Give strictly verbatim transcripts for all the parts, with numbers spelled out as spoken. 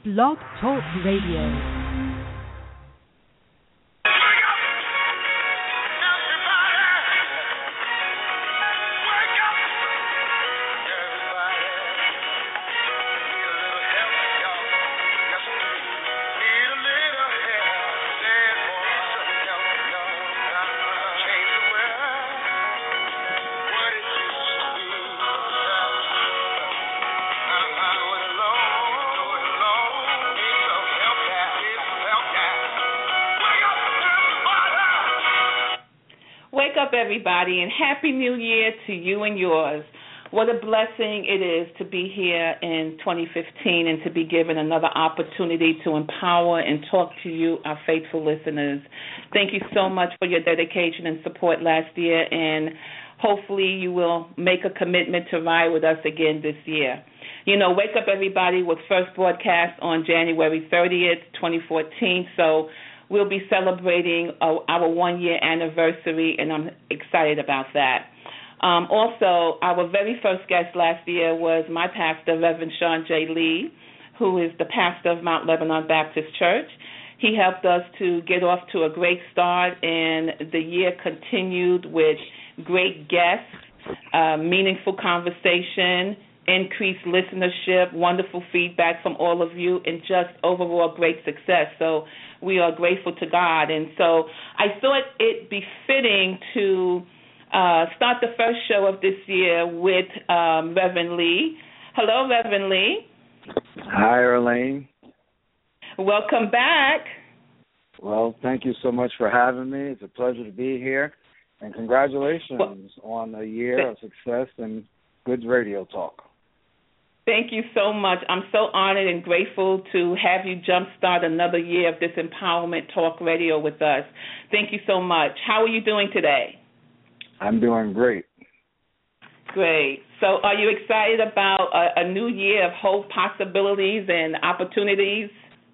Blog Talk Radio. Up, everybody, and Happy New Year to you and yours. What a blessing it is to be here in twenty fifteen and to be given another opportunity to empower and talk to you, our faithful listeners. Thank you so much for your dedication and support last year, and hopefully you will make a commitment to ride with us again this year. You know, Wake Up Everybody was first broadcast on January thirtieth, twenty fourteen, so we'll be celebrating uh, our one-year anniversary, and I'm excited about that. Um, also, our very first guest last year was my pastor, Reverend Sean J. Lee, who is the pastor of Mount Lebanon Baptist Church. He helped us to get off to a great start, and the year continued with great guests, uh, meaningful conversation, increased listenership, wonderful feedback from all of you, and just overall great success. So we are grateful to God. And so I thought it befitting to uh, start the first show of this year with um, Reverend Lee. Hello, Reverend Lee. Hi, Arlene. Welcome back. Well, thank you so much for having me. It's a pleasure to be here. And congratulations well, on a year of success and good radio talk. Thank you so much. I'm so honored and grateful to have you jumpstart another year of this empowerment talk radio with us. Thank you so much. How are you doing today? I'm doing great. Great. So are you excited about a, a new year of hope, possibilities, and opportunities?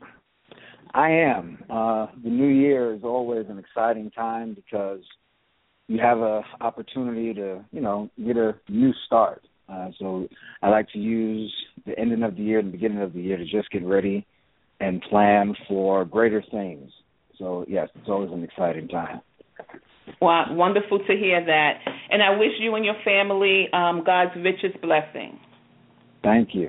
I am. Uh, the new year is always an exciting time because you have an opportunity to, you know, get a new start. Uh, so I like to use the ending of the year and the beginning of the year to just get ready and plan for greater things. So, yes, it's always an exciting time. Well, wonderful to hear that. And I wish you and your family um, God's richest blessing. Thank you.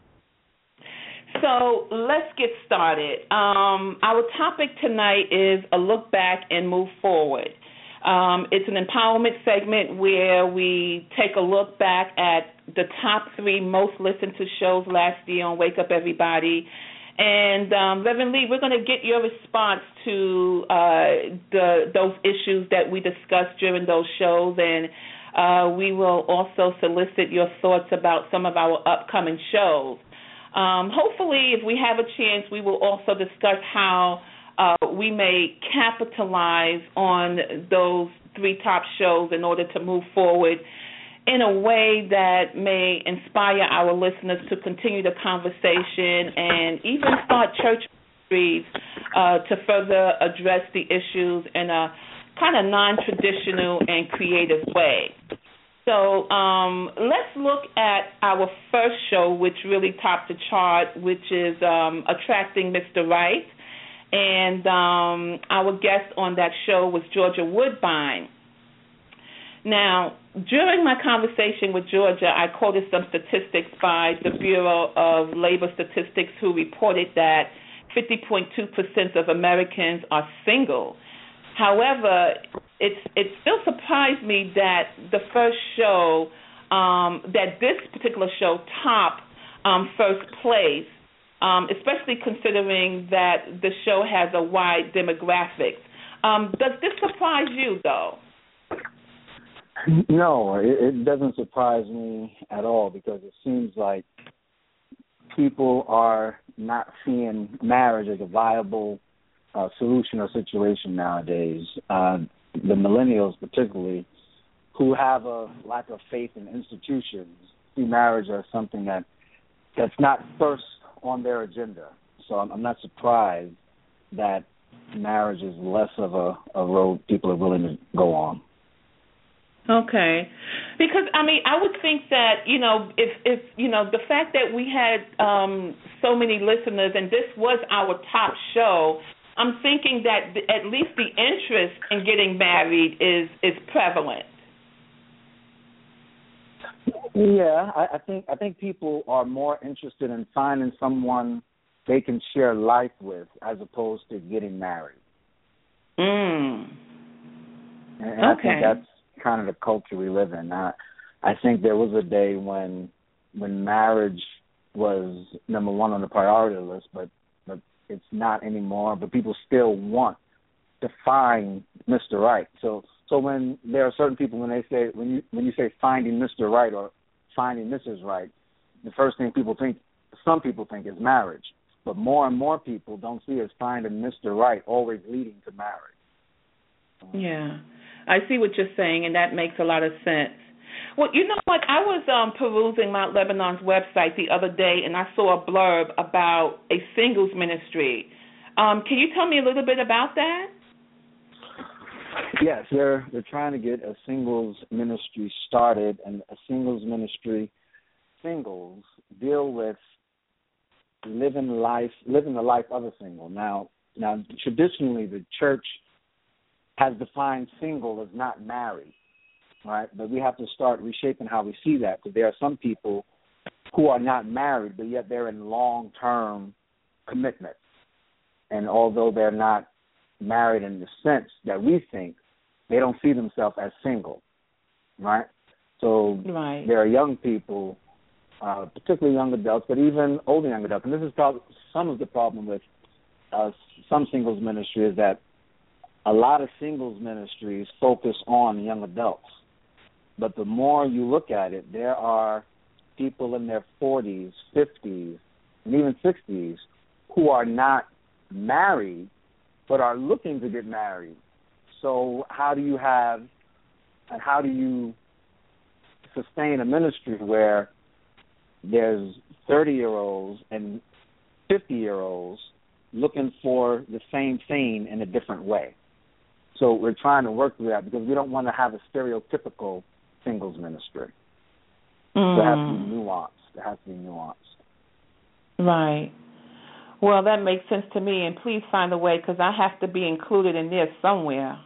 So let's get started. Um, our topic tonight is a look back and move forward. Um, it's an empowerment segment where we take a look back at the top three most listened to shows last year on Wake Up Everybody. And, um, Reverend Lee, we're going to get your response to uh, the, those issues that we discussed during those shows, and uh, we will also solicit your thoughts about some of our upcoming shows. Um, hopefully, if we have a chance, we will also discuss how Uh, we may capitalize on those three top shows in order to move forward in a way that may inspire our listeners to continue the conversation and even start church ministries uh, to further address the issues in a kind of non-traditional and creative way. So um, let's look at our first show, which really topped the chart, which is um, Attracting Mister Right. And um, our guest on that show was Georgia Woodbine. Now, during my conversation with Georgia, I quoted some statistics by the Bureau of Labor Statistics, who reported that fifty point two percent of Americans are single. However, it's, it still surprised me that the first show, um, that this particular show topped um, first place, Um, especially considering that the show has a wide demographic. Um, does this surprise you, though? No, it, it doesn't surprise me at all because it seems like people are not seeing marriage as a viable uh, solution or situation nowadays. Uh, the millennials particularly, who have a lack of faith in institutions, see marriage as something that that's not first on their agenda. So I'm, I'm not surprised that marriage is less of a, a road people are willing to go on. Okay, because I mean, I would think that you know, if if you know, the fact that we had um, so many listeners and this was our top show, I'm thinking that the, at least the interest in getting married is is prevalent. Yeah, I, I think I think people are more interested in finding someone they can share life with as opposed to getting married. Mm. And, and okay. I think that's kind of the culture we live in. I, I think there was a day when when marriage was number one on the priority list, but but it's not anymore. But people still want to find Mister Right. So so when there are certain people when they say when you when you say finding Mister Right or finding Missus Right, the first thing people think some people think is marriage. But more and more people don't see as finding Mister Right always leading to marriage. Yeah, I see what you're saying, and that makes a lot of sense. Well, you know what? I was um, perusing Mount Lebanon's website the other day, and I saw a blurb about a singles ministry. Um, can you tell me a little bit about that? Yes, they're they're trying to get a singles ministry started, and a singles ministry singles deal with living life, living the life of a single. Now, now traditionally, the church has defined single as not married, right? But we have to start reshaping how we see that, because there are some people who are not married, but yet they're in long-term commitment. And although they're not married in the sense that we think, they don't see themselves as single, right? So right. there are young people, uh, particularly young adults, but even older young adults. And this is probably some of the problem with uh, some singles ministry is that a lot of singles ministries focus on young adults. But the more you look at it, there are people in their forties, fifties, and even sixties who are not married but are looking to get married. So how do you have and how do you sustain a ministry where there's thirty-year-olds and fifty-year-olds looking for the same thing in a different way? So we're trying to work through that because we don't want to have a stereotypical singles ministry. Mm. There has to be nuance. There has to be nuance. Right. Well, that makes sense to me, and please find a way because I have to be included in this somewhere.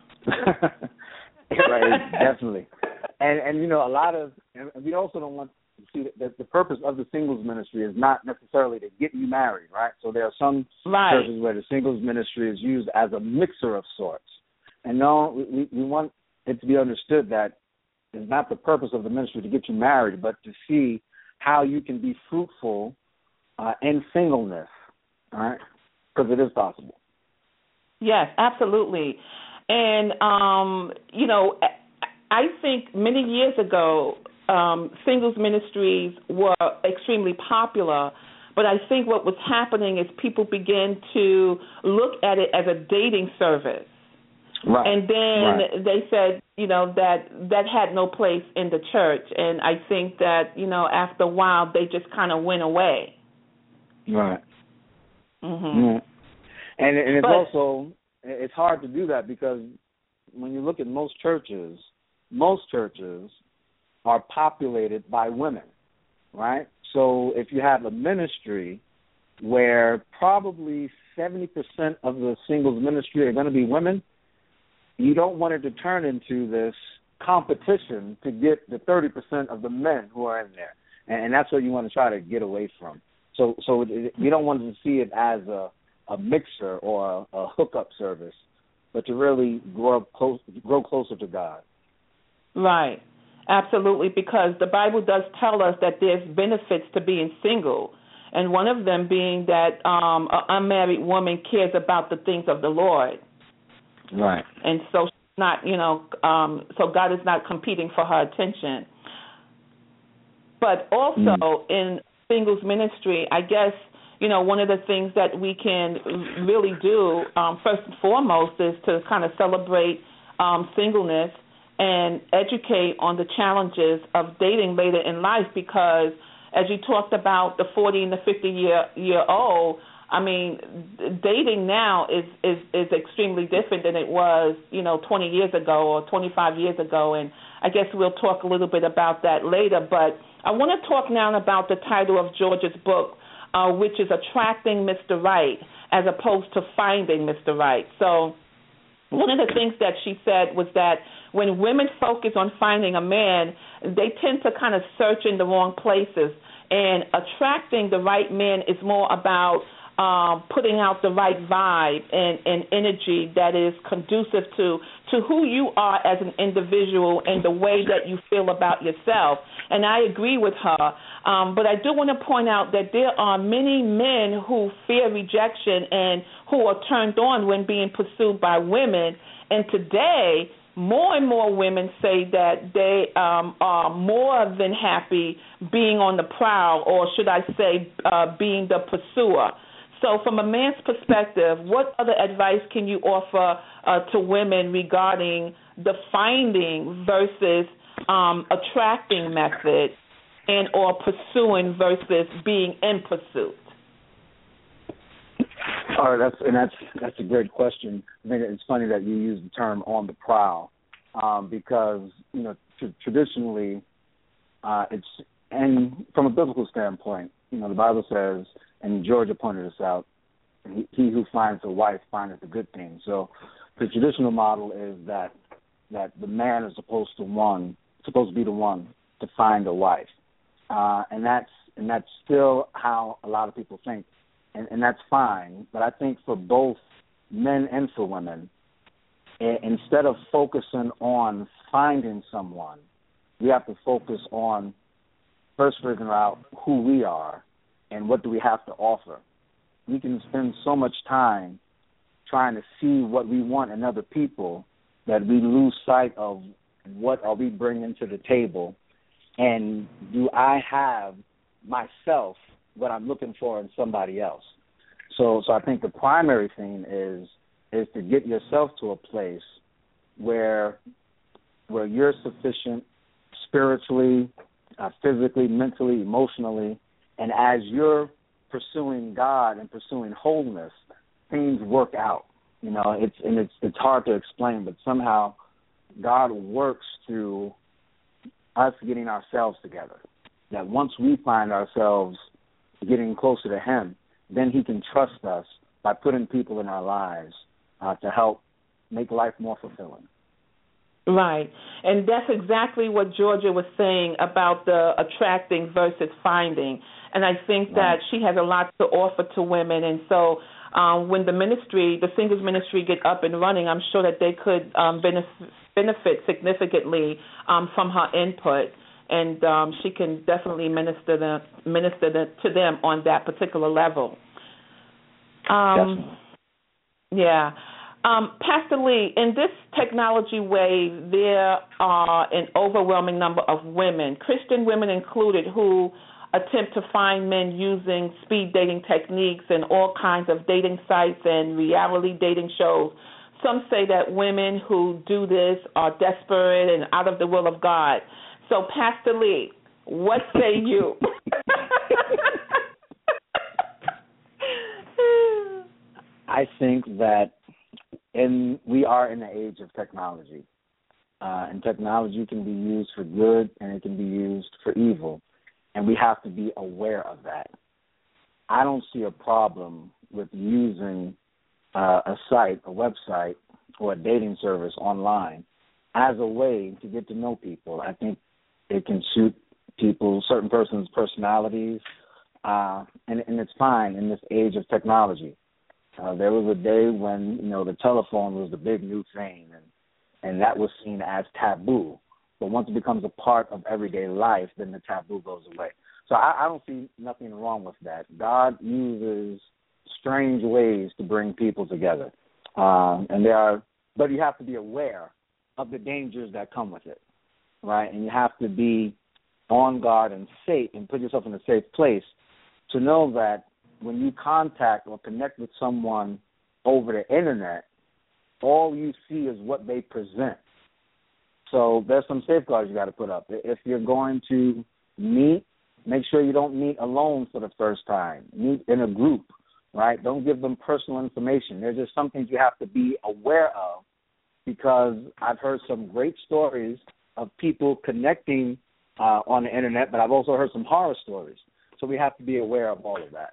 Right, definitely. And, and, you know, a lot of, and we also don't want to see that the purpose of the singles ministry is not necessarily to get you married, right? So there are some right. churches where the singles ministry is used as a mixer of sorts. And no, we, we want it to be understood that it's not the purpose of the ministry to get you married, but to see how you can be fruitful uh, in singleness, all right? Because it is possible. Yes, absolutely. And, um, you know, I think many years ago, um, singles ministries were extremely popular, but I think what was happening is people began to look at it as a dating service. Right. And then right. they said, you know, that that had no place in the church. And I think that, you know, after a while, they just kind of went away. Right. Mm-hmm. Yeah. And, and it's but, also, it's hard to do that because when you look at most churches, most churches are populated by women, right? So if you have a ministry where probably seventy percent of the singles ministry are going to be women, you don't want it to turn into this competition to get the thirty percent of the men who are in there. And, and that's what you want to try to get away from. So so it, you don't want to see it as a, a mixer or a, a hookup service, but to really grow, close, grow closer to God. Right. Absolutely, because the Bible does tell us that there's benefits to being single, and one of them being that um, an unmarried woman cares about the things of the Lord. Right. And so she's not, you know, um, so God is not competing for her attention. But also mm. in singles ministry, I guess, you know, one of the things that we can really do, um, first and foremost, is to kind of celebrate um, singleness and educate on the challenges of dating later in life, because as you talked about the forty and the fifty year year old, I mean, dating now is, is, is extremely different than it was, you know, twenty years ago or twenty-five years ago, and I guess we'll talk a little bit about that later. But I want to talk now about the title of Georgia's book, uh, which is Attracting Mister Right, as opposed to Finding Mister Right. So one of the things that she said was that when women focus on finding a man, they tend to kind of search in the wrong places, and attracting the right man is more about Um, putting out the right vibe and, and energy that is conducive to, to who you are as an individual and the way that you feel about yourself. And I agree with her. Um, but I do want to point out that there are many men who fear rejection and who are turned on when being pursued by women. And today, more and more women say that they um, are more than happy being on the prowl, or should I say uh, being the pursuer. So from a man's perspective, what other advice can you offer uh, to women regarding the finding versus um, attracting method, and or pursuing versus being in pursuit? All right, that's and that's that's a great question. I think it's funny that you use the term "on the prowl" um, because you know t- traditionally uh, it's and from a biblical standpoint, you know the Bible says. And Georgia pointed this out, he, he who finds a wife findeth a good thing. So the traditional model is that that the man is supposed to one supposed to be the one to find a wife, uh, and that's and that's still how a lot of people think, and, and that's fine. But I think for both men and for women, I- instead of focusing on finding someone, we have to focus on first figuring out who we are. And what do we have to offer? We can spend so much time trying to see what we want in other people that we lose sight of what are we bringing to the table, and do I have myself what I'm looking for in somebody else? So, so I think the primary thing is is to get yourself to a place where where you're sufficient spiritually, uh, physically, mentally, emotionally. And as you're pursuing God and pursuing wholeness, things work out. You know, it's and it's it's hard to explain, but somehow God works through us getting ourselves together. That once we find ourselves getting closer to Him, then He can trust us by putting people in our lives uh, to help make life more fulfilling. Right. And that's exactly what Georgia was saying about the attracting versus finding. And I think that right. she has a lot to offer to women. And so um, when the ministry, the singles ministry, get up and running, I'm sure that they could um, benefit, benefit significantly um, from her input. And um, she can definitely minister, the, minister the, to them on that particular level. Um, yeah. Um, Pastor Lee, in this technology wave, there are an overwhelming number of women, Christian women included, who attempt to find men using speed dating techniques and all kinds of dating sites and reality dating shows. Some say that women who do this are desperate and out of the will of God. So, Pastor Lee, what say you? I think that in, we are in the age of technology, uh, and technology can be used for good and it can be used for evil, and we have to be aware of that. I don't see a problem with using uh, a site, a website, or a dating service online as a way to get to know people. I think it can suit people, certain persons' personalities, uh, and, and it's fine in this age of technology. Uh, there was a day when, you know, the telephone was the big new thing, and, and that was seen as taboo. But once it becomes a part of everyday life, then the taboo goes away. So I, I don't see nothing wrong with that. God uses strange ways to bring people together, um, and there are. But you have to be aware of the dangers that come with it, right? And you have to be on guard and safe, and put yourself in a safe place to know that when you contact or connect with someone over the internet, all you see is what they present. So there's some safeguards you got to put up. If you're going to meet, make sure you don't meet alone for the first time. Meet in a group right? Don't give them personal information. There's just some things you have to be aware of, because I've heard some great stories of people connecting uh, on the internet, but I've also heard some horror stories. So we have to be aware of all of that.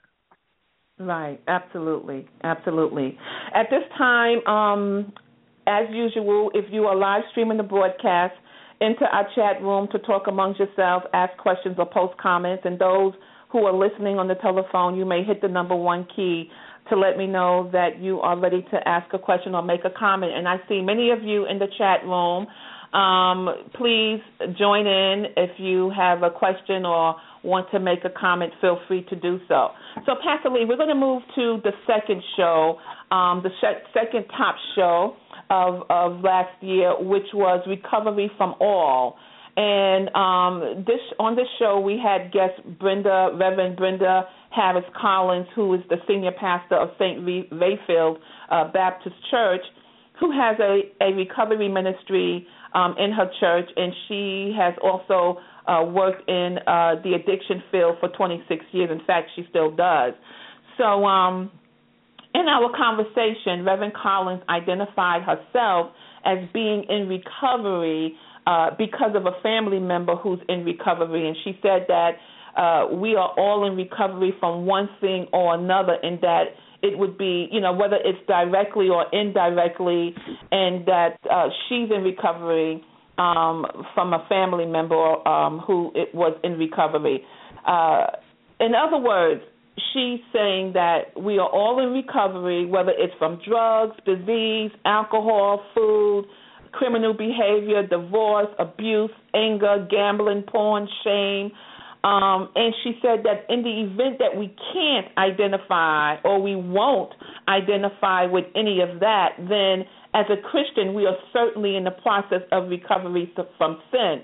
Right, absolutely, absolutely. At this time, um, as usual, if you are live streaming the broadcast, into our chat room to talk amongst yourself, ask questions or post comments, and those who are listening on the telephone, you may hit the number one key to let me know that you are ready to ask a question or make a comment. And I see many of you in the chat room. Um, please join in. If you have a question or want to make a comment, feel free to do so. So, Pastor Lee, we're going to move to the second show, um, the second top show of, of last year, which was Recovery from All. And um, this on this show, we had guest Brenda, Reverend Brenda Harris Collins, who is the senior pastor of Saint Rayfield uh, Baptist Church, who has a, a recovery ministry um, in her church, and she has also uh, worked in uh, the addiction field for twenty-six years. In fact, she still does. So um, in our conversation, Reverend Collins identified herself as being in recovery uh, because of a family member who's in recovery, and she said that uh, we are all in recovery from one thing or another, and that it would be, you know, whether it's directly or indirectly, and that uh, she's in recovery um, from a family member um, who it was in recovery. Uh, in other words, she's saying that we are all in recovery, whether it's from drugs, disease, alcohol, food, criminal behavior, divorce, abuse, anger, gambling, porn, shame. Um, and she said that in the event that we can't identify or we won't identify with any of that, then as a Christian, we are certainly in the process of recovery from sin.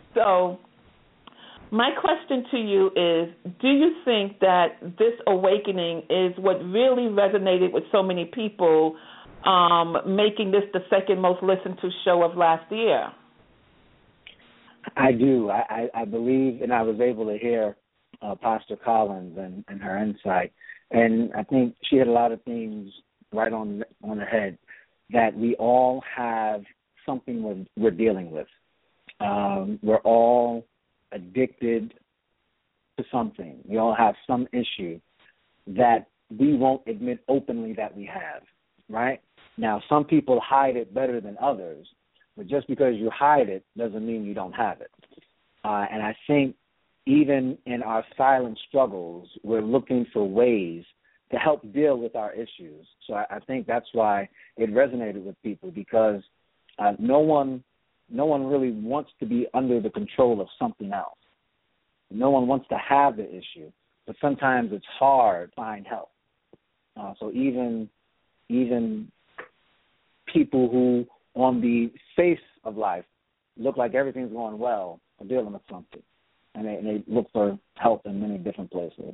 So my question to you is, do you think that this awakening is what really resonated with so many people, um, making this the second most listened to show of last year? I do. I, I, I believe, and I was able to hear uh, Pastor Collins and, and her insight, and I think she had a lot of things right on on the head, that we all have something we're, we're dealing with. Um, we're all addicted to something. We all have some issue that we won't admit openly that we have, right? Now, some people hide it better than others, but just because you hide it doesn't mean you don't have it. Uh, and I think even in our silent struggles, we're looking for ways to help deal with our issues. So I, I think that's why it resonated with people, because uh, no one no one really wants to be under the control of something else. No one wants to have the issue, but sometimes it's hard to find help. Uh, so even even people who on the face of life look like everything's going well are dealing with something, and they, and they look for help in many different places.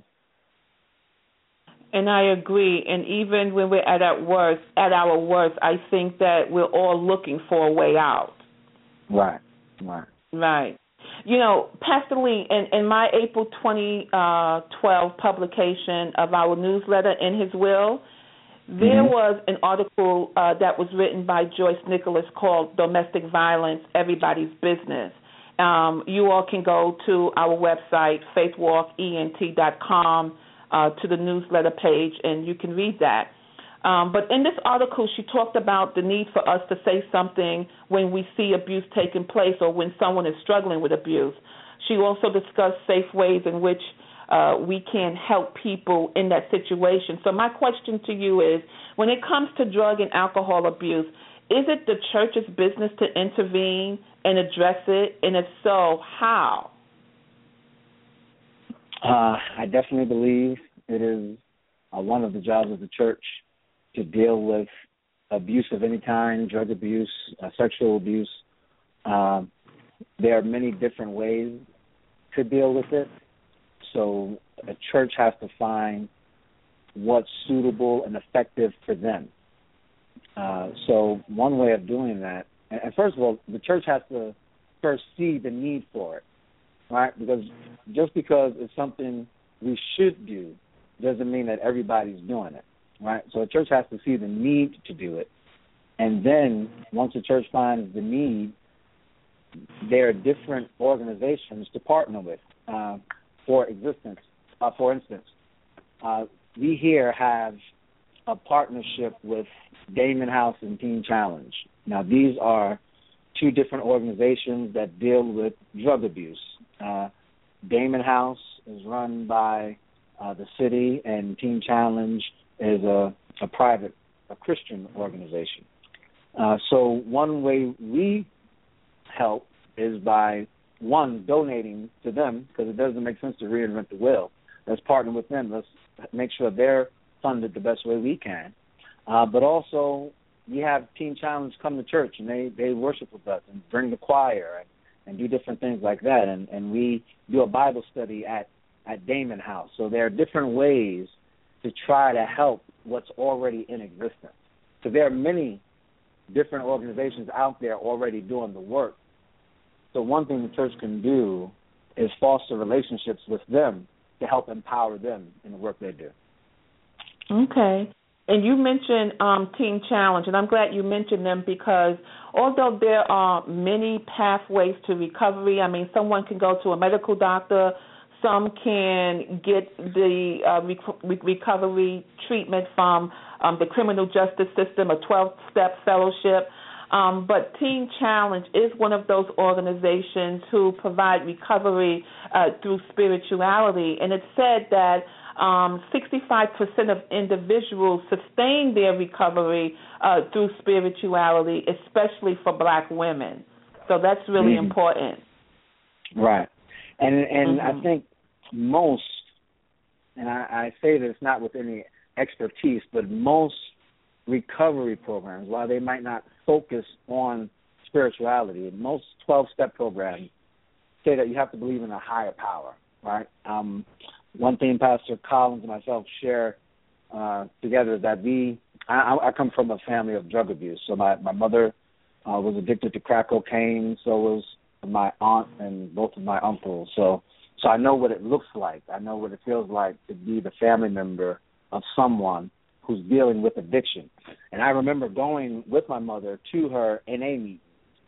And I agree. And even when we're at our worst, at our worst, I think that we're all looking for a way out. Right, right. Right. You know, Pastor Lee, in, in my April twenty twelve publication of our newsletter, In His Will, there mm-hmm. was an article uh, that was written by Joyce Nicholas called Domestic Violence, Everybody's Business. Um, you all can go to our website, faith walk E N T dot com, uh, to the newsletter page, and you can read that. Um, but in this article, she talked about the need for us to say something when we see abuse taking place or when someone is struggling with abuse. She also discussed safe ways in which uh, we can help people in that situation. So my question to you is, when it comes to drug and alcohol abuse, is it the church's business to intervene and address it? And if so, how? Uh, I definitely believe it is uh, one of the jobs of the church to deal with abuse of any kind, drug abuse, uh, sexual abuse. Uh, there are many different ways to deal with it. So a church has to find what's suitable and effective for them. Uh, so one way of doing that, and first of all, the church has to first see the need for it, right? Because just because it's something we should do doesn't mean that everybody's doing it, right? So a church has to see the need to do it. And then once the church finds the need, there are different organizations to partner with. Uh, for existence, uh, for instance, uh, we here have a partnership with Damon House and Teen Challenge. Now, these are two different organizations that deal with drug abuse. Uh, Damon House is run by uh, the city, and Teen Challenge is a, a private, a Christian organization. Uh, so one way we help is by, one, donating to them, because it doesn't make sense to reinvent the wheel. Let's partner with them. Let's make sure they're funded the best way we can. Uh, but also, we have Teen Challenge come to church, and they, they worship with us and bring the choir and, and do different things like that. And, and we do a Bible study at, at Damon House. So there are different ways to try to help what's already in existence. So there are many different organizations out there already doing the work. So one thing the church can do is foster relationships with them to help empower them in the work they do. Okay. And you mentioned um, Teen Challenge, and I'm glad you mentioned them because although there are many pathways to recovery, I mean, someone can go to a medical doctor, some can get the uh, rec- recovery treatment from um, the criminal justice system, a twelve-step fellowship. Um, but Teen Challenge is one of those organizations who provide recovery uh, through spirituality. And it's said that um, sixty-five percent of individuals sustain their recovery uh, through spirituality, especially for black women. So that's really mm-hmm. important. Right. And and mm-hmm. I think most, and I, I say this not with any expertise, but most recovery programs, while they might not focus on spirituality, most twelve-step programs say that you have to believe in a higher power, right? Um, one thing Pastor Collins and myself share uh, together is that we, I, I come from a family of drug abuse. So my, my mother uh, was addicted to crack cocaine, so was my aunt and both of my uncles. So, so I know what it looks like. I know what it feels like to be the family member of someone who's dealing with addiction. And I remember going with my mother to her N A meeting,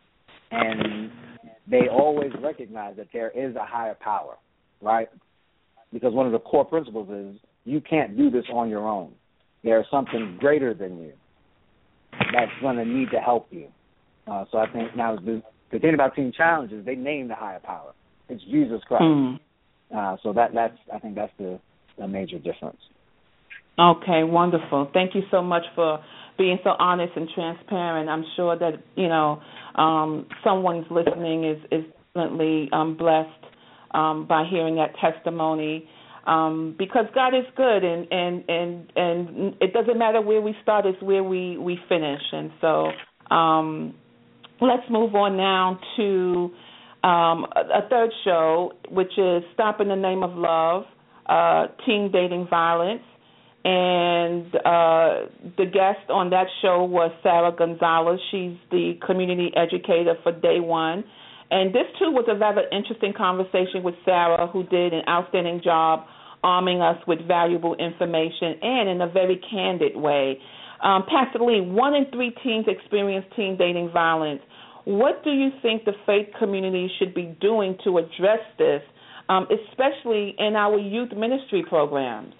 and they always recognize that there is a higher power, right? Because one of the core principles is you can't do this on your own. There's something greater than you that's going to need to help you. Uh, so I think now the, the thing about Teen Challenge is they name the higher power. It's Jesus Christ. Mm. Uh, so that that's I think that's the, the major difference. Okay, wonderful. Thank you so much for being so honest and transparent. I'm sure that, you know, um, someone's listening is, is definitely um, blessed um, by hearing that testimony um, because God is good, and, and, and, and it doesn't matter where we start, it's where we, we finish. And so um, let's move on now to um, a, a third show, which is Stop in the Name of Love, uh, Teen Dating Violence. And uh, the guest on that show was Sarah Gonzalez. She's the community educator for Day One. And this, too, was a rather interesting conversation with Sarah, who did an outstanding job arming us with valuable information and in a very candid way. Um, Pastor Lee, one in three teens experience teen dating violence. What do you think the faith community should be doing to address this, um, especially in our youth ministry programs?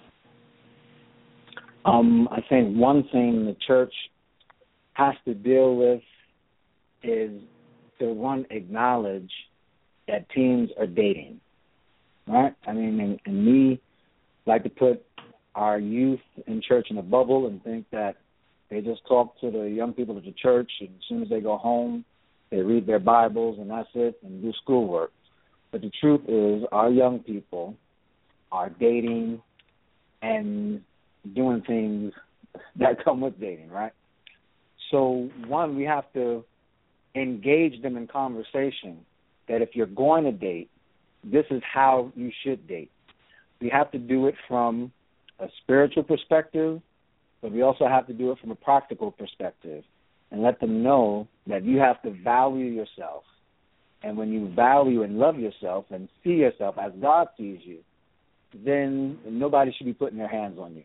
Um, I think one thing the church has to deal with is to, one, acknowledge that teens are dating, right? I mean, and, and we like to put our youth in church in a bubble and think that they just talk to the young people at the church, and as soon as they go home, they read their Bibles, and that's it, and do schoolwork. But the truth is our young people are dating and doing things that come with dating, right? So, one, we have to engage them in conversation that if you're going to date, this is how you should date. We have to do it from a spiritual perspective, but we also have to do it from a practical perspective and let them know that you have to value yourself. And when you value and love yourself and see yourself as God sees you, then nobody should be putting their hands on you.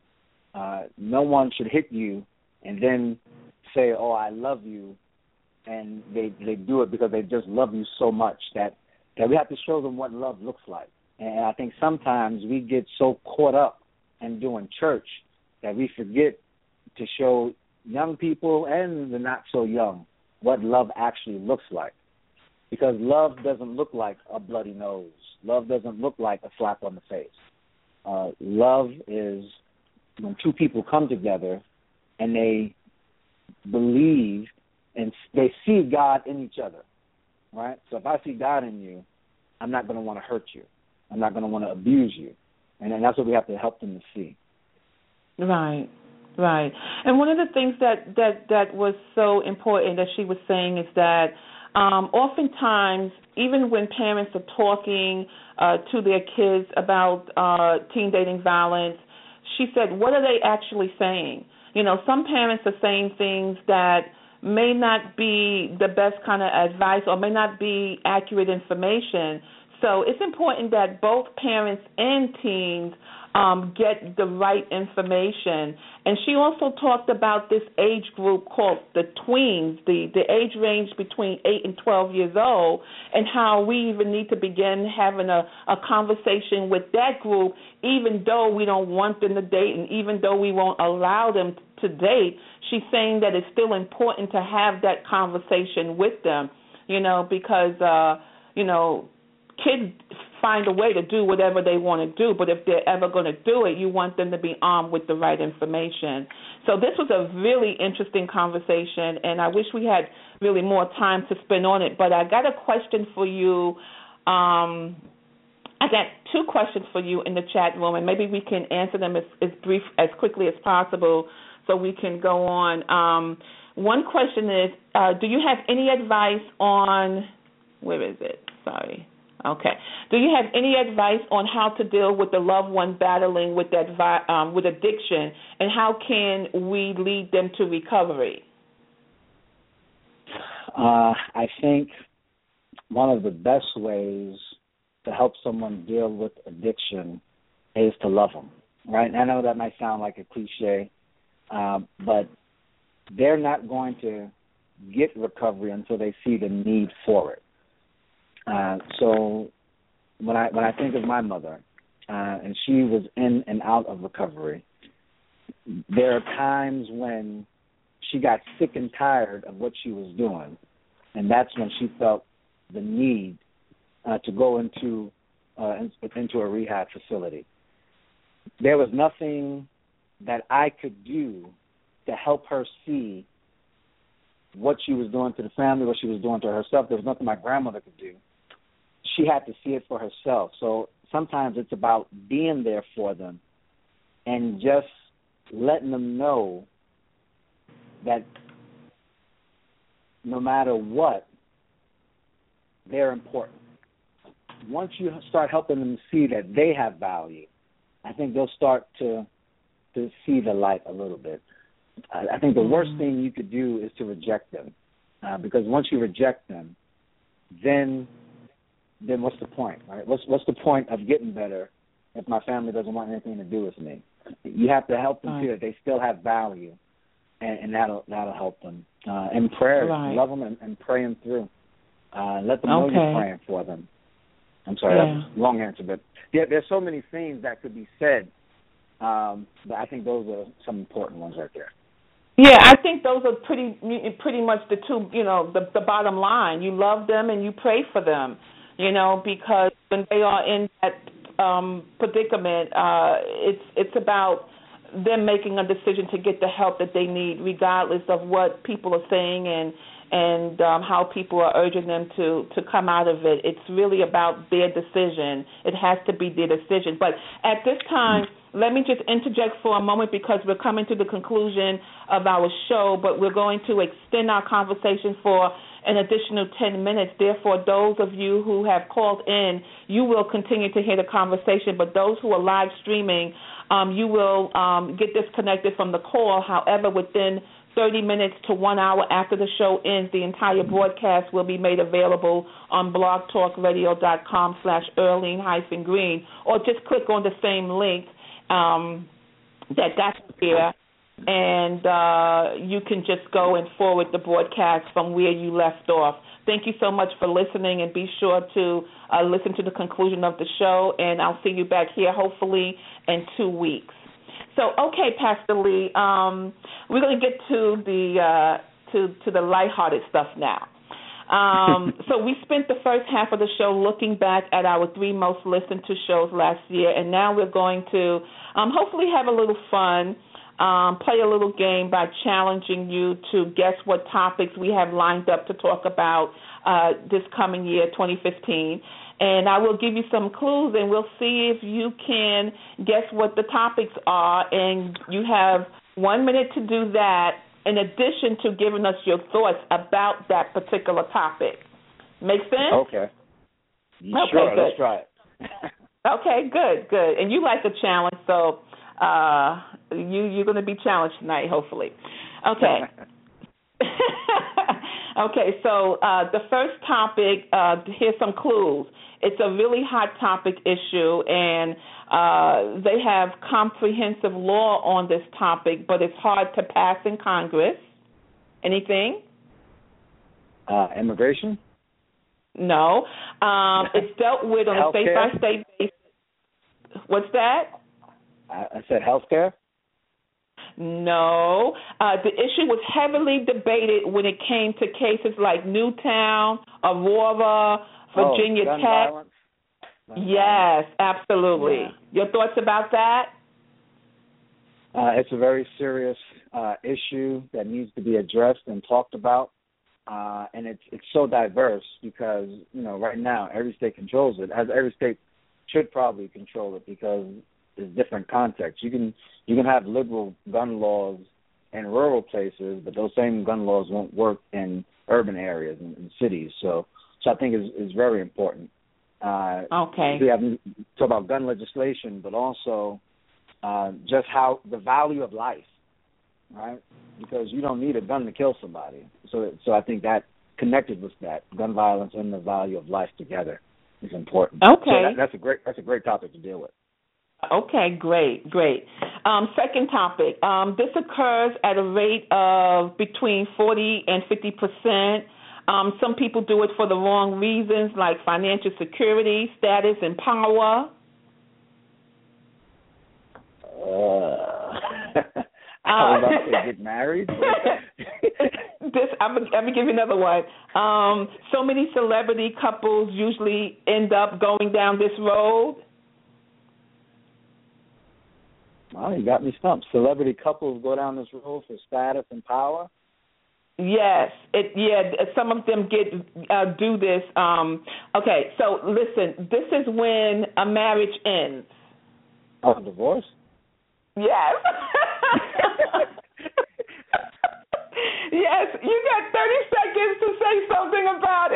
Uh, no one should hit you and then say, oh, I love you, and they they do it because they just love you so much that, that we have to show them what love looks like. And I think sometimes we get so caught up in doing church that we forget to show young people and the not so young what love actually looks like. Because love doesn't look like a bloody nose. Love doesn't look like a slap on the face. Uh, love is when two people come together and they believe and they see God in each other, right? So if I see God in you, I'm not going to want to hurt you. I'm not going to want to abuse you. And then that's what we have to help them to see. Right, right. And one of the things that, that, that was so important that she was saying is that um, oftentimes, even when parents are talking uh, to their kids about uh, teen dating violence, she said, what are they actually saying? You know, some parents are saying things that may not be the best kind of advice or may not be accurate information. So it's important that both parents and teens um, get the right information. And she also talked about this age group called the tweens, the, the age range between eight and twelve years old, and how we even need to begin having a, a conversation with that group, even though we don't want them to date and even though we won't allow them to date. She's saying that it's still important to have that conversation with them, you know, because, uh, you know, kids find a way to do whatever they want to do, but if they're ever going to do it, you want them to be armed with the right information. So this was a really interesting conversation, and I wish we had really more time to spend on it. But I got a question for you. Um, I got two questions for you in the chat room, and maybe we can answer them as, as brief, as quickly as possible so we can go on. Um, one question is, uh, do you have any advice on, where is it? Sorry. Okay. Do you have any advice on how to deal with the loved one battling with that um, with addiction, and how can we lead them to recovery? Uh, I think one of the best ways to help someone deal with addiction is to love them, right? And I know that might sound like a cliche, uh, but they're not going to get recovery until they see the need for it. Uh, so when I when I think of my mother, uh, and she was in and out of recovery, there are times when she got sick and tired of what she was doing, and that's when she felt the need uh, to go into uh, into a rehab facility. There was nothing that I could do to help her see what she was doing to the family, what she was doing to herself. There was nothing my grandmother could do. She had to see it for herself. So sometimes it's about being there for them and just letting them know that no matter what, they're important. Once you start helping them see that they have value, I think they'll start to to see the light a little bit. I, I think the worst thing you could do is to reject them, uh, because once you reject them, then then what's the point, right? What's what's the point of getting better if my family doesn't want anything to do with me? You have to help them right. see that they still have value, and, and that'll that'll help them. Uh, and prayer, right. love them and, and pray them through. Uh, let them know okay. you're praying for them. I'm sorry, yeah. that's a long answer, but yeah, there's so many things that could be said, um, but I think those are some important ones right there. Yeah, I think those are pretty pretty much the two, you know, the, the bottom line. You love them and you pray for them. You know, because when they are in that um, predicament, uh, it's it's about them making a decision to get the help that they need, regardless of what people are saying and and um, how people are urging them to, to come out of it. It's really about their decision. It has to be their decision. But at this time, let me just interject for a moment because we're coming to the conclusion of our show, but we're going to extend our conversation for an additional ten minutes. Therefore, those of you who have called in, you will continue to hear the conversation, but those who are live streaming, um, you will um, get disconnected from the call. However, within thirty minutes to one hour after the show ends, the entire broadcast will be made available on blogtalkradio.com slash Earlene hyphen Green, or just click on the same link um, that got you here, and uh, you can just go and forward the broadcast from where you left off. Thank you so much for listening, and be sure to uh, listen to the conclusion of the show, and I'll see you back here hopefully in two weeks. So, okay, Pastor Lee, um, we're going to get to the uh, to to the lighthearted stuff now. Um, so we spent the first half of the show looking back at our three most listened to shows last year, and now we're going to um, hopefully have a little fun. Um, play a little game by challenging you to guess what topics we have lined up to talk about uh, this coming year, twenty fifteen. And I will give you some clues, and we'll see if you can guess what the topics are. And you have one minute to do that, in addition to giving us your thoughts about that particular topic. Make sense? Okay. Okay, sure, good. Let's try it. Okay, good, good. And you like a challenge, so uh, you, you're going to be challenged tonight, hopefully. Okay. Okay, so uh, the first topic, uh, here's some clues. It's a really hot topic issue, and uh, they have comprehensive law on this topic, but it's hard to pass in Congress. Anything? Uh, immigration? No. Um, it's dealt with on a state-by-state basis. What's that? I, I said healthcare? No. Uh, the issue was heavily debated when it came to cases like Newtown, Aurora, Virginia oh, gun Tech. Violence? Gun yes, absolutely. Yeah. Your thoughts about that? Uh, it's a very serious uh, issue that needs to be addressed and talked about, uh, and it's it's so diverse because you know right now every state controls it, as every state should probably control it because there's different contexts. You can you can have liberal gun laws in rural places, but those same gun laws won't work in urban areas and, and cities. So, so I think is is very important. Uh, okay. We have to talk about gun legislation, but also uh, just how the value of life, right? Because you don't need a gun to kill somebody. So, so I think that connected with that gun violence and the value of life together is important. Okay. So that, that's a great that's a great topic to deal with. Okay, great, great. Um, second topic. Um, this occurs at a rate of between forty and fifty percent. Um, some people do it for the wrong reasons, like financial security, status, and power. Uh, I was about to get married. this, I'm, I'm going to give you another one. Um, so many celebrity couples usually end up going down this road. Oh, you got me stumped. Celebrity couples go down this road for status and power? Yes. It, yeah, some of them get uh, do this. Um, okay, so listen, this is when a marriage ends. Oh, divorce? Yes. Yes, you got thirty seconds to say something about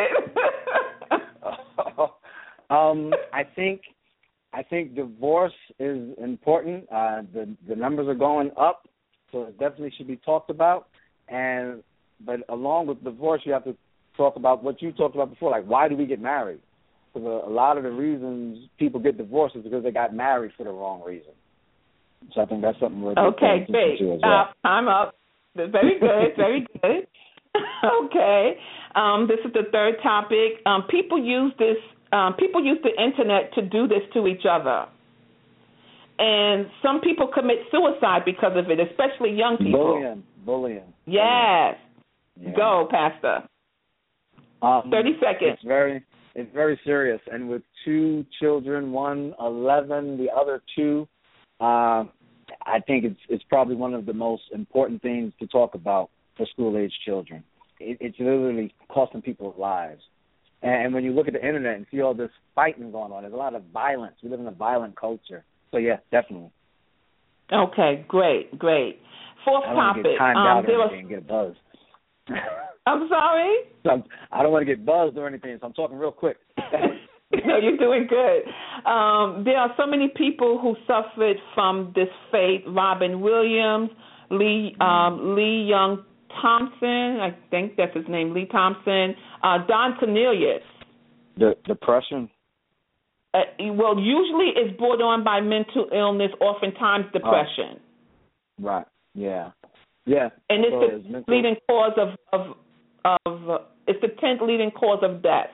it. um, I think... I think divorce is important. Uh, the the numbers are going up, so it definitely should be talked about. And but along with divorce, you have to talk about what you talked about before, like why do we get married? Because a, a lot of the reasons people get divorced is because they got married for the wrong reason. So I think that's something we're okay, great. To as well. Uh, I'm up. Very good, very good. Okay, um, this is the third topic. Um, people use this. Um, people use the internet to do this to each other. And some people commit suicide because of it, especially young people. Bullying. Bullying. Yes. Yeah. Go, Pastor. Um, thirty seconds. It's very, it's very serious. And with two children, one eleven, the other two, uh, I think it's it's probably one of the most important things to talk about for school-age children. It, it's literally costing people's lives. And when you look at the internet and see all this fighting going on, there's a lot of violence. We live in a violent culture. So, yeah, definitely. Okay, great, great. Fourth I don't topic. want to get timed um, out or was... anything and get buzzed. I'm sorry? So I'm, I don't want to get buzzed or anything, so I'm talking real quick. No, you're doing good. Um, there are so many people who suffered from this fate. Robin Williams, Lee um, Lee Young Thompson, I think that's his name, Lee Thompson, uh, Don Cornelius. The depression? Uh, well, usually it's brought on by mental illness, oftentimes depression. Oh. Right, yeah. Yeah. And it's so the it's mental... leading cause of, of, of uh, it's the tenth leading cause of death.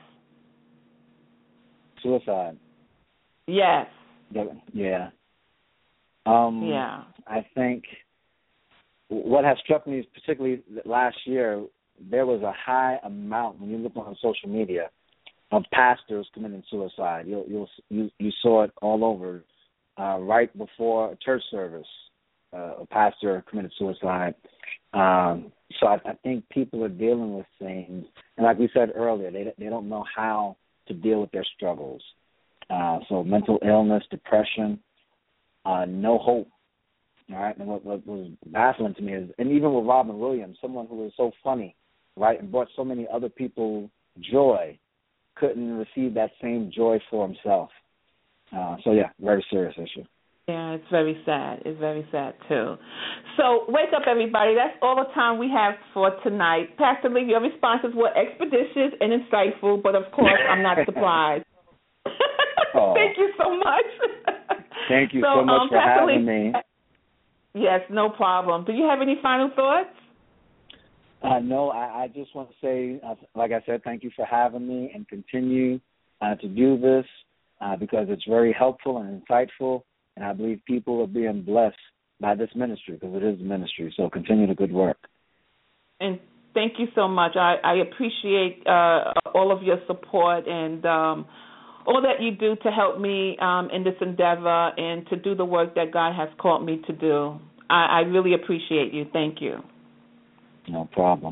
Suicide. Yes. Yeah. Um, yeah. I think what has struck me is particularly last year, there was a high amount, when you look on social media, of pastors committing suicide. You'll, you'll, you you saw it all over. Uh, right before a church service, uh, a pastor committed suicide. Um, so I, I think people are dealing with things, and like we said earlier, they they don't know how to deal with their struggles. Uh, so mental illness, depression, uh, no hope. All right, and what, what was baffling to me is, and even with Robin Williams, someone who was so funny, right, and brought so many other people joy, couldn't receive that same joy for himself. Uh, so, yeah, very serious issue. Yeah, it's very sad. It's very sad, too. So, wake up, everybody. That's all the time we have for tonight. Pastor Lee, your responses were expeditious and insightful, but, of course, I'm not surprised. Oh. Thank you so much. Thank you so, so much um, for Pastor having Lee, me. Yes, no problem. Do you have any final thoughts? Uh, no, I, I just want to say, uh, like I said, thank you for having me, and continue uh, to do this uh, because it's very helpful and insightful, and I believe people are being blessed by this ministry because it is a ministry. So continue the good work. And thank you so much. I, I appreciate uh, all of your support and um, all that you do to help me um, in this endeavor and to do the work that God has called me to do. I, I really appreciate you. Thank you. No problem.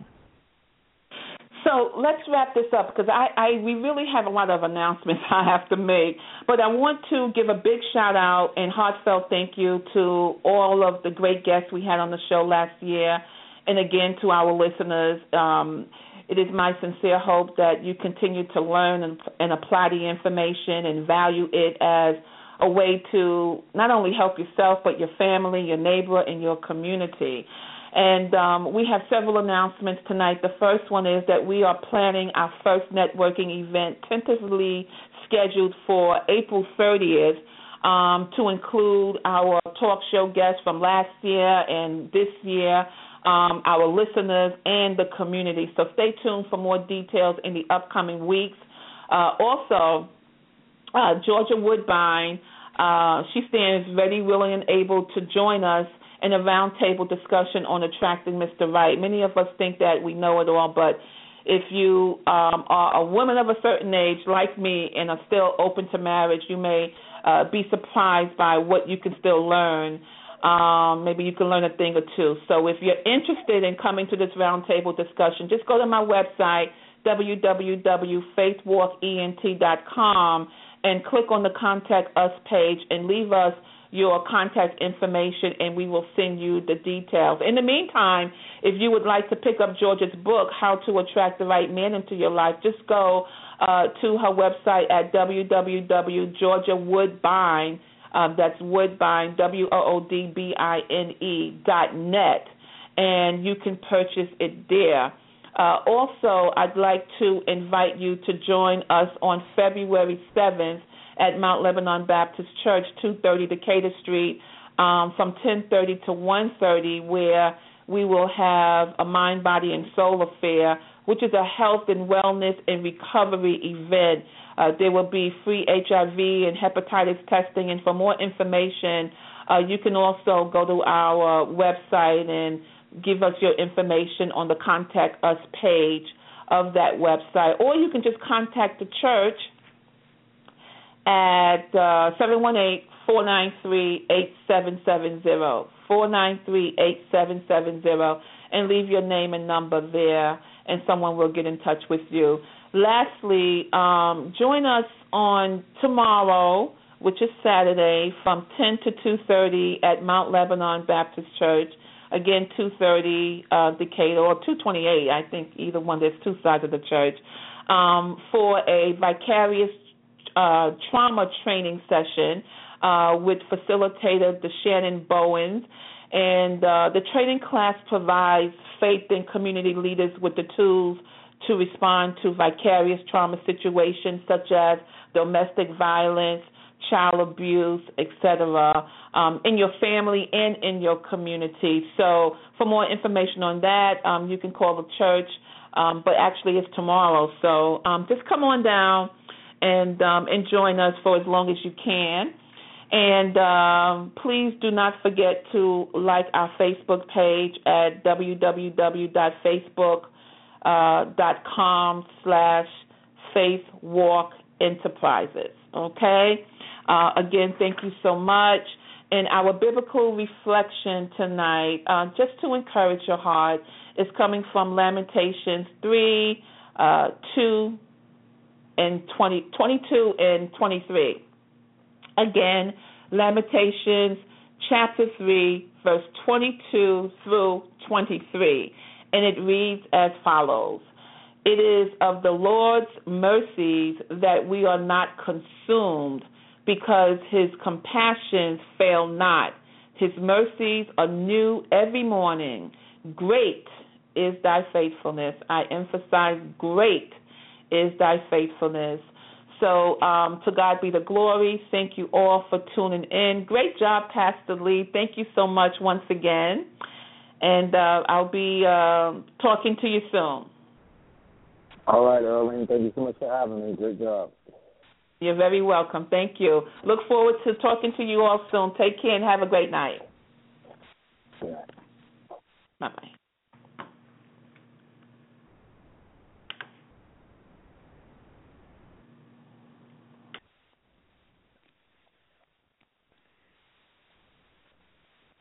So let's wrap this up because I, I we really have a lot of announcements I have to make. But I want to give a big shout out and heartfelt thank you to all of the great guests we had on the show last year, and again to our listeners. Um, it is my sincere hope that you continue to learn and, and apply the information and value it as a way to not only help yourself but your family, your neighbor, and your community. And um, we have several announcements tonight. The first one is that we are planning our first networking event, tentatively scheduled for April thirtieth, um, to include our talk show guests from last year and this year, um, our listeners, and the community. So stay tuned for more details in the upcoming weeks. Uh, also, uh, Georgia Woodbine, uh, she stands ready, willing, and able to join us in a roundtable discussion on attracting Mister Right. Many of us think that we know it all, but if you um, are a woman of a certain age like me and are still open to marriage, you may uh, be surprised by what you can still learn. Um, maybe you can learn a thing or two. So if you're interested in coming to this roundtable discussion, just go to my website, w w w dot faith walk ent dot com, and click on the Contact Us page and leave us your contact information, and we will send you the details. In the meantime, if you would like to pick up Georgia's book, How to Attract the Right Man into Your Life, just go uh, to her website at w w w dot georgia woodbine, uh, that's Woodbine, W O O D B I N E dot net, and you can purchase it there. Uh, also, I'd like to invite you to join us on February seventh at Mount Lebanon Baptist Church, two thirty Decatur Street, um, from ten thirty to one thirty, where we will have a Mind, Body, and Soul Affair, which is a health and wellness and recovery event. Uh, there will be free H I V and hepatitis testing, and for more information, uh, you can also go to our website and give us your information on the Contact Us page of that website, or you can just contact the church at uh, seven one eight, four nine three, eight seven seven zero, four nine three, eight seven seven zero, and leave your name and number there, and someone will get in touch with you. Lastly, um, join us on tomorrow, which is Saturday, from ten to two thirty at Mount Lebanon Baptist Church. Again, two thirty uh, Decatur, or two twenty-eight, I think either one. There's two sides of the church, um, for a vicarious Uh, trauma training session uh, with facilitator DeShannon Bowens. And uh, the training class provides faith and community leaders with the tools to respond to vicarious trauma situations such as domestic violence, child abuse, et cetera, um, in your family and in your community. So for more information on that, um, you can call the church, um, but actually it's tomorrow. So um, just come on down and, um, and join us for as long as you can. And um, please do not forget to like our Facebook page at www.facebook.com slash faithwalk enterprises. Okay? Uh, again, thank you so much. And our biblical reflection tonight, uh, just to encourage your heart, is coming from Lamentations three, uh, two, and twenty, twenty-two and twenty-three. Again, Lamentations chapter three, verse twenty-two through twenty-three. And it reads as follows. It is of the Lord's mercies that we are not consumed, because his compassions fail not. His mercies are new every morning. Great is thy faithfulness. I emphasize, great is thy faithfulness. So um, to God be the glory. Thank you all for tuning in. Great job, Pastor Lee. Thank you so much once again. And uh, I'll be uh, talking to you soon. All right, Earlene. Thank you so much for having me. Great job. You're very welcome. Thank you. Look forward to talking to you all soon. Take care and have a great night. Yeah. Bye-bye.